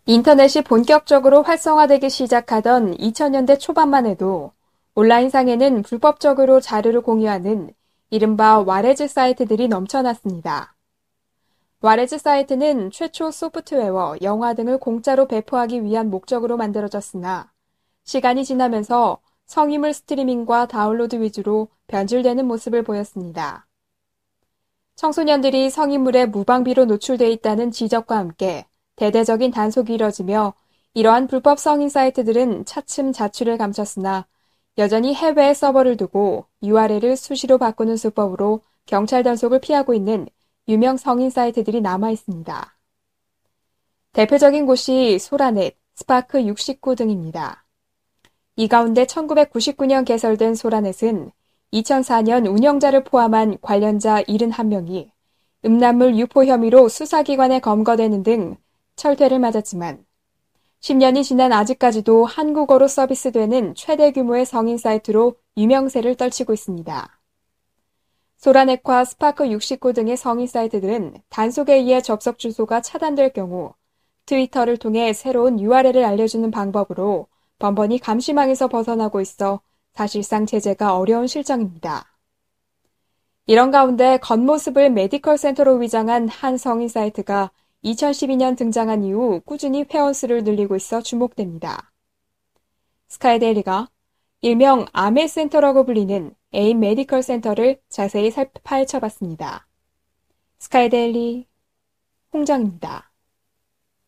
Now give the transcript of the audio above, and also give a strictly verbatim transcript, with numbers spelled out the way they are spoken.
인터넷이 본격적으로 활성화되기 시작하던 이천 년대 초반만 해도 온라인상에는 불법적으로 자료를 공유하는 이른바 와레즈 사이트들이 넘쳐났습니다. 와레즈 사이트는 최초 소프트웨어, 영화 등을 공짜로 배포하기 위한 목적으로 만들어졌으나 시간이 지나면서 성인물 스트리밍과 다운로드 위주로 변질되는 모습을 보였습니다. 청소년들이 성인물에 무방비로 노출돼 있다는 지적과 함께 대대적인 단속이 이뤄지며 이러한 불법 성인 사이트들은 차츰 자취를 감췄으나 여전히 해외에 서버를 두고 유알엘을 수시로 바꾸는 수법으로 경찰 단속을 피하고 있는 유명 성인 사이트들이 남아 있습니다. 대표적인 곳이 소라넷, 스파크 육십구 등입니다. 이 가운데 천구백구십구 년 개설된 소라넷은 이천사 년 운영자를 포함한 관련자 칠십일 명이 음란물 유포 혐의로 수사기관에 검거되는 등 철퇴를 맞았지만 십 년이 지난 아직까지도 한국어로 서비스되는 최대 규모의 성인 사이트로 유명세를 떨치고 있습니다. 소라넷과 스파크 육십구 등의 성인 사이트들은 단속에 의해 접속 주소가 차단될 경우 트위터를 통해 새로운 유알엘을 알려주는 방법으로 번번이 감시망에서 벗어나고 있어 사실상 제재가 어려운 실정입니다. 이런 가운데 겉모습을 메디컬 센터로 위장한 한 성인 사이트가 이천십이 년 등장한 이후 꾸준히 회원수를 늘리고 있어 주목됩니다. 스카이데일리가 일명 아메 센터라고 불리는 에임 메디컬 센터를 자세히 파헤쳐봤습니다. 스카이데일리 홍정입니다.